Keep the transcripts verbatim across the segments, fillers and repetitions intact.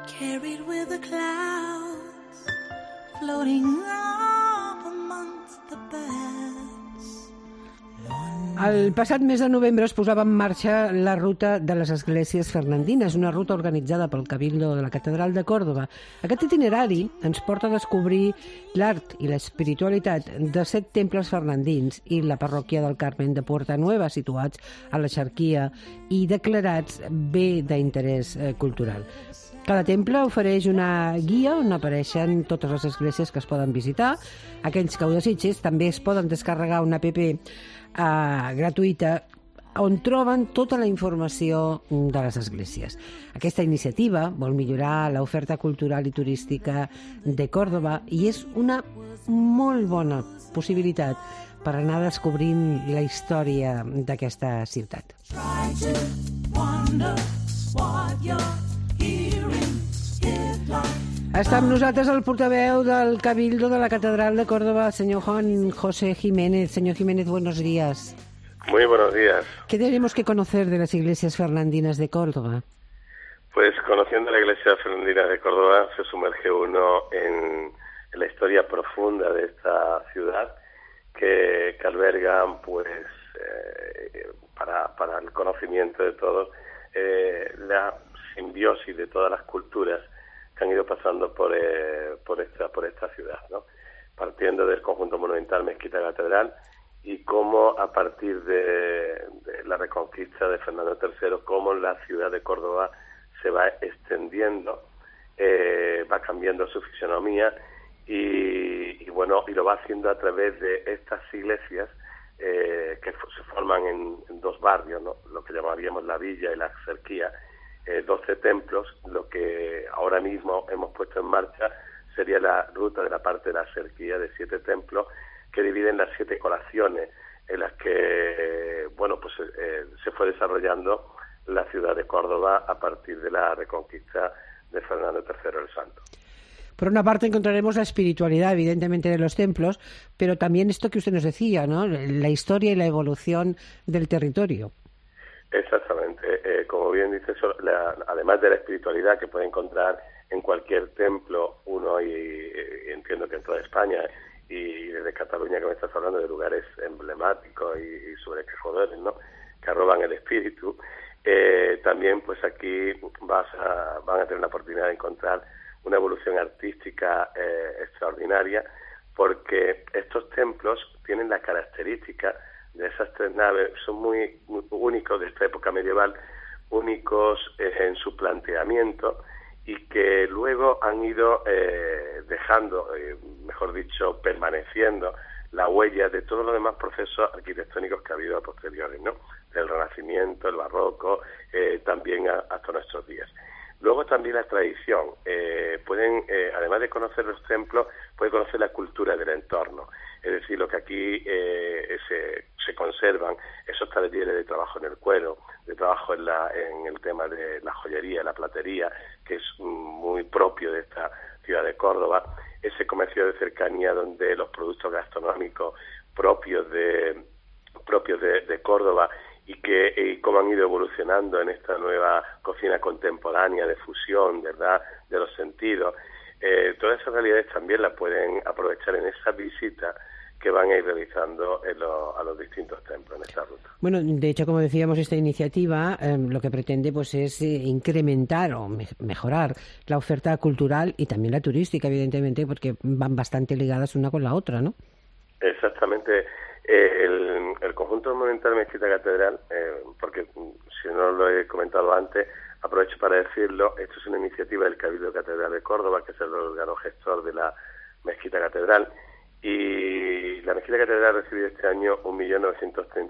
carried with the clouds, floating up amongst the birds. El passat mes de novembre es posava en marxa la ruta de les esglésies fernandines, una ruta organitzada pel Cabildo de la Catedral de Còrdova. Aquest itinerari ens porta a descobrir l'art i l'espiritualitat de set temples fernandins i la parròquia del Carmen de Puerta Nueva, situats a la Xarquia i declarats bé d'interès eh, cultural. Cada temple ofereix una guia on apareixen totes les esglésies que es poden visitar. Aquells que ho desitgin també es poden descarregar una app eh, gratuïta on troben tota la informació de les esglésies. Aquesta iniciativa vol millorar l'oferta cultural i turística de Còrdova i és una molt bona possibilitat per anar descobrint la història d'aquesta ciutat. Try to wonder what you're Està amb nosaltres el portaveu del Cabildo de la Catedral de Córdoba, señor Juan José Jiménez. Señor Jiménez, buenos días. Muy buenos días. ¿Qué tenemos que conocer de las iglesias fernandinas de Córdoba? Pues conociendo la iglesia fernandina de Córdoba se sumerge uno en, en la historia profunda de esta ciudad que, que albergan, pues, eh, para, para el conocimiento de todos, eh, la simbiosis de todas las culturas que han ido pasando por eh, por esta por esta ciudad, ¿no? Partiendo del conjunto monumental Mezquita Catedral y cómo a partir de, de la reconquista de Fernando tercero, cómo la ciudad de Córdoba se va extendiendo, eh, va cambiando su fisonomía y, y bueno y lo va haciendo a través de estas iglesias eh, que se forman en, en dos barrios, ¿no? Lo que llamaríamos la villa y la cerquía. Eh, doce templos. Lo que ahora mismo hemos puesto en marcha sería la ruta de la parte de la cerquía de siete templos que dividen las siete colaciones en las que eh, bueno pues eh, se fue desarrollando la ciudad de Córdoba a partir de la reconquista de Fernando tercero el Santo. Por una parte encontraremos la espiritualidad, evidentemente, de los templos, pero también esto que usted nos decía, ¿no? La historia y la evolución del territorio. Exactamente, eh, como bien dice, la, además de la espiritualidad que puede encontrar en cualquier templo, uno y, y entiendo que en toda España y desde Cataluña que me estás hablando de lugares emblemáticos y, y sobrecogedoras, ¿no? Que arroban el espíritu, eh, también pues aquí vas a, van a tener la oportunidad de encontrar una evolución artística eh, extraordinaria, porque estos templos tienen la característica de esas tres naves, son muy, muy únicos de esta época medieval, únicos eh, en su planteamiento y que luego han ido eh, dejando, eh, mejor dicho, permaneciendo la huella de todos los demás procesos arquitectónicos que ha habido a posteriores, ¿no? Del Renacimiento, el Barroco, eh, también a, hasta nuestros días. Luego también la tradición. Eh, pueden, eh, además de conocer los templos, pueden conocer la cultura del entorno. Es decir, lo que aquí eh, se, se conservan, esos talleres de trabajo en el cuero, de trabajo en, la, en el tema de la joyería, la platería, que es muy propio de esta ciudad de Córdoba, ese comercio de cercanía donde los productos gastronómicos propios de propios de, de Córdoba y que y cómo han ido evolucionando en esta nueva cocina contemporánea de fusión, ¿verdad?, de los sentidos. Eh, todas esas realidades también las pueden aprovechar en esa visita que van a ir realizando en lo, a los distintos templos en esta ruta. Bueno, de hecho, como decíamos, esta iniciativa eh, lo que pretende pues es eh, incrementar o me mejorar la oferta cultural y también la turística, evidentemente, porque van bastante ligadas una con la otra, ¿no? Exactamente. Eh, el, el conjunto monumental Mezquita Catedral, eh, porque si no lo he comentado antes, aprovecho para decirlo, esto es una iniciativa del Cabildo Catedral de Córdoba, que es el órgano gestor de la Mezquita Catedral, y la Mezquita Catedral ha recibido este año un millón novecientos cincuenta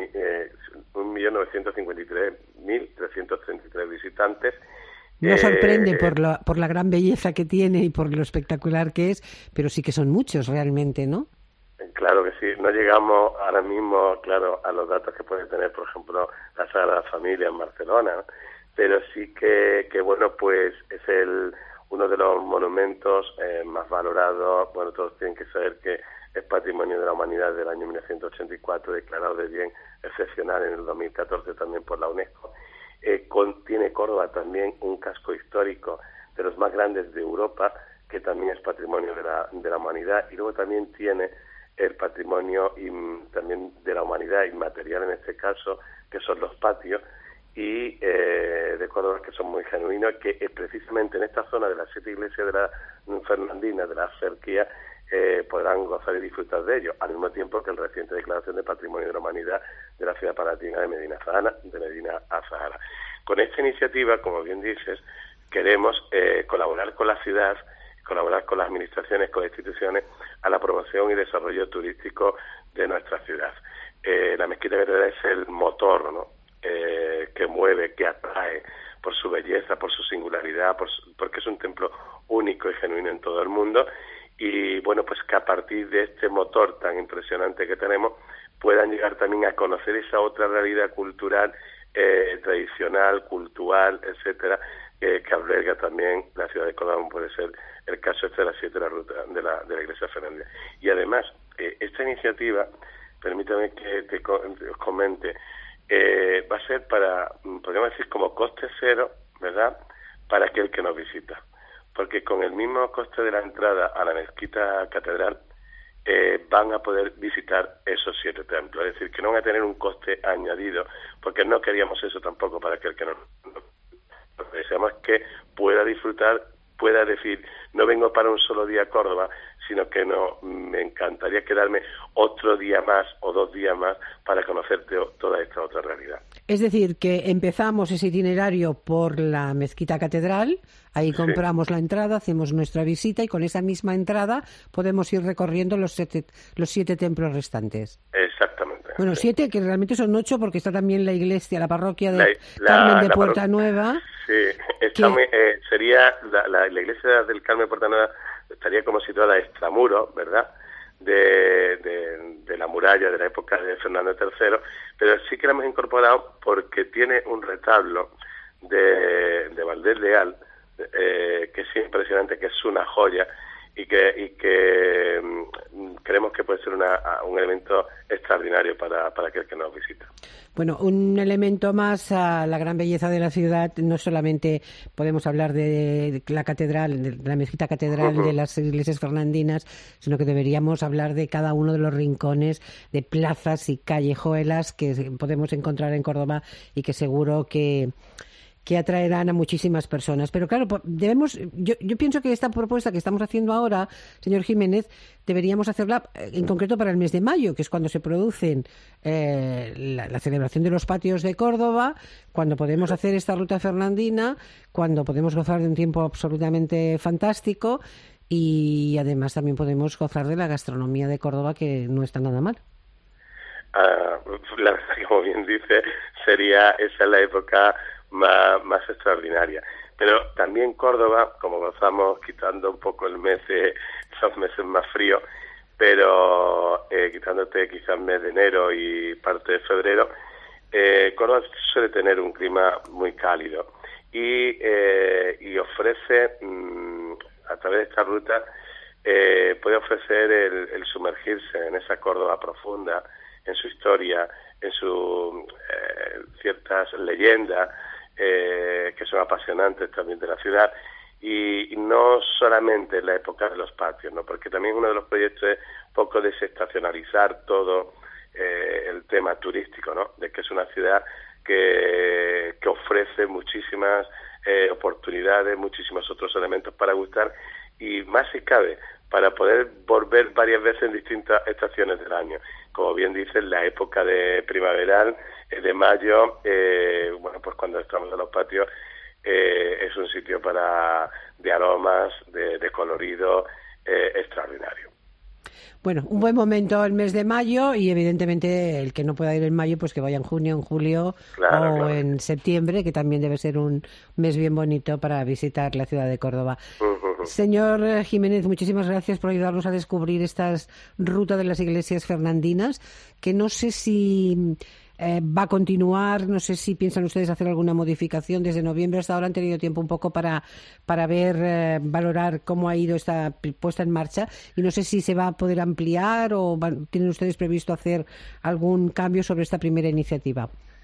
y tres mil trescientos treinta y tres visitantes. No sorprende eh, por la, por la gran belleza que tiene y por lo espectacular que es, pero sí que son muchos realmente, ¿no? Claro que sí, no llegamos ahora mismo, claro, a los datos que puede tener, por ejemplo, la Sagrada Familia en Barcelona, ¿no? Pero sí que, que bueno, pues es el uno de los monumentos eh, más valorados. Bueno, todos tienen que saber que es Patrimonio de la Humanidad del año mil novecientos ochenta y cuatro, declarado de bien excepcional en el dos mil catorce también por la UNESCO. Eh, contiene Córdoba también un casco histórico de los más grandes de Europa, que también es patrimonio de la, de la humanidad, y luego también tiene el patrimonio in, también de la humanidad inmaterial en este caso, que son los patios, y eh, de Córdoba, que son muy genuinos, que eh, precisamente en esta zona de las siete iglesias de la Fernandina, de la Cerquía, eh, podrán gozar y disfrutar de ello, al mismo tiempo que el reciente declaración de Patrimonio de la Humanidad de la ciudad palatina de Medina Zahara, de Medina Azahara. Con esta iniciativa, como bien dices, queremos eh, colaborar con la ciudad, colaborar con las administraciones, con las instituciones, a la promoción y desarrollo turístico de nuestra ciudad. Eh, la Mezquita Catedral es el motor, ¿no?, eh, que mueve, que atrae por su belleza, por su singularidad, por su, porque es un templo único y genuino en todo el mundo, y bueno, pues que a partir de este motor tan impresionante que tenemos, puedan llegar también a conocer esa otra realidad cultural, eh, tradicional, cultural, etcétera, eh, que alberga también la ciudad de Córdoba, puede ser el caso este de las siete de la ruta de la, de la iglesia Fernandina. Y además, eh, esta iniciativa, permítame que te, te os comente, eh, va a ser para, podríamos decir, como coste cero, ¿verdad?, para aquel que nos visita. Porque con el mismo coste de la entrada a la Mezquita Catedral, eh, van a poder visitar esos siete templos. Es decir, que no van a tener un coste añadido, porque no queríamos eso tampoco para aquel que no. Lo que deseamos es que pueda disfrutar, pueda decir, no vengo para un solo día a Córdoba, sino que no, me encantaría quedarme otro día más o dos días más para conocer toda esta otra realidad. Es decir, que empezamos ese itinerario por la Mezquita Catedral, ahí compramos sí. la entrada, hacemos nuestra visita y con esa misma entrada podemos ir recorriendo los siete, los siete templos restantes. Exactamente. Bueno, sí. siete, que realmente son ocho, porque está también la iglesia, la parroquia de la, Carmen la, de la Puerta parro... Nueva. Sí, está, que... eh, sería la, la, la iglesia del Carmen de Puerta Nueva estaría como situada extramuro, ¿verdad?, de, de, de la muralla de la época de Fernando tercero, pero sí que la hemos incorporado porque tiene un retablo de, de Valdés Leal, eh, que es impresionante, que es una joya, y que y que mm, creemos que puede ser una, un elemento extraordinario para, para aquel que nos visita. Bueno, un elemento más a la gran belleza de la ciudad. No solamente podemos hablar de la catedral, de la Mezquita Catedral, uh-huh. de las iglesias fernandinas, sino que deberíamos hablar de cada uno de los rincones, de plazas y callejuelas que podemos encontrar en Córdoba y que seguro que que atraerán a muchísimas personas. Pero claro, debemos, yo, yo pienso que esta propuesta que estamos haciendo ahora, señor Jiménez, deberíamos hacerla en concreto para el mes de mayo, que es cuando se producen eh, la, la celebración de los patios de Córdoba, cuando podemos hacer esta ruta fernandina, cuando podemos gozar de un tiempo absolutamente fantástico y además también podemos gozar de la gastronomía de Córdoba, que no está nada mal. Uh, la verdad, como bien dice, sería esa la época Más, más extraordinaria. Pero también Córdoba, como gozamos quitando un poco el mes, de, esos meses más fríos, pero eh, quitándote quizás el mes de enero y parte de febrero, eh, Córdoba suele tener un clima muy cálido y, eh, y ofrece, mmm, a través de esta ruta, eh, puede ofrecer el, el sumergirse en esa Córdoba profunda, en su historia, en sus eh, ciertas leyendas, Eh, que son apasionantes también de la ciudad, y, y no solamente en la época de los patios, ¿no?, porque también uno de los proyectos es un poco desestacionalizar todo eh, el tema turístico, ¿no?, de que es una ciudad que, que ofrece muchísimas eh, oportunidades, muchísimos otros elementos para gustar, y más si cabe, para poder volver varias veces en distintas estaciones del año. Como bien dices, la época de primaveral, eh, de mayo, eh, bueno, pues cuando estamos en los patios, eh, es un sitio para de aromas, de, de colorido eh, extraordinario. Bueno, un buen momento el mes de mayo y evidentemente el que no pueda ir en mayo, pues que vaya en junio, en julio claro, o claro. en septiembre, que también debe ser un mes bien bonito para visitar la ciudad de Córdoba. Uh-huh. Señor Jiménez, muchísimas gracias por ayudarnos a descubrir estas rutas de las iglesias fernandinas, que no sé si eh, va a continuar, no sé si piensan ustedes hacer alguna modificación. Desde noviembre hasta ahora han tenido tiempo un poco para, para ver, eh, valorar cómo ha ido esta puesta en marcha, y no sé si se va a poder ampliar o van, tienen ustedes previsto hacer algún cambio sobre esta primera iniciativa.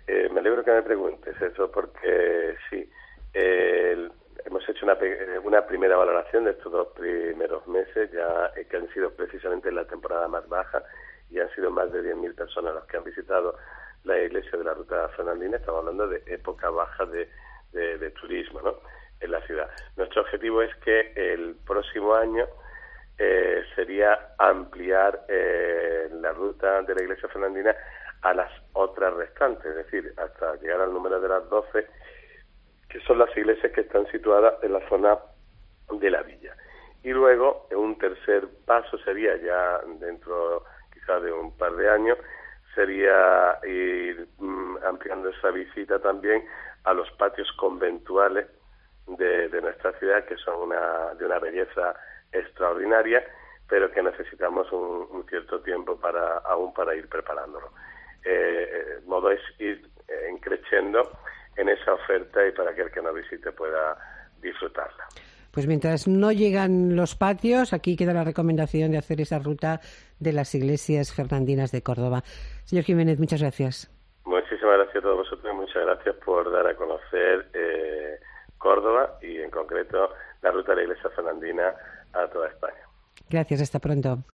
eh, me alegro que me preguntes eso porque sí, eh, hemos hecho una, una primera valoración de estos dos primeros meses, ya eh, que han sido precisamente la temporada más baja y han sido más de diez mil personas las que han visitado la iglesia de la Ruta Fernandina. Estamos hablando de época baja de, de, de turismo, ¿no?, en la ciudad. Nuestro objetivo es que el próximo año eh, sería ampliar eh, la ruta de la iglesia fernandina a las otras restantes, es decir, hasta llegar al número de las doce, que son las iglesias que están situadas en la zona de la villa. Y luego, un tercer paso sería, ya dentro quizás de un par de años, sería ir mm, ampliando esa visita también a los patios conventuales de, de nuestra ciudad, que son una, de una belleza extraordinaria, pero que necesitamos un, un cierto tiempo para aún para ir preparándolo. Eh, el modo es ir eh, creciendo en esa oferta y para que el que nos visite pueda disfrutarla. Pues mientras no llegan los patios, aquí queda la recomendación de hacer esa ruta de las iglesias fernandinas de Córdoba. Señor Jiménez, muchas gracias. Muchísimas gracias a todos vosotros y muchas gracias por dar a conocer eh, Córdoba y en concreto la ruta de la iglesia fernandina a toda España. Gracias, hasta pronto.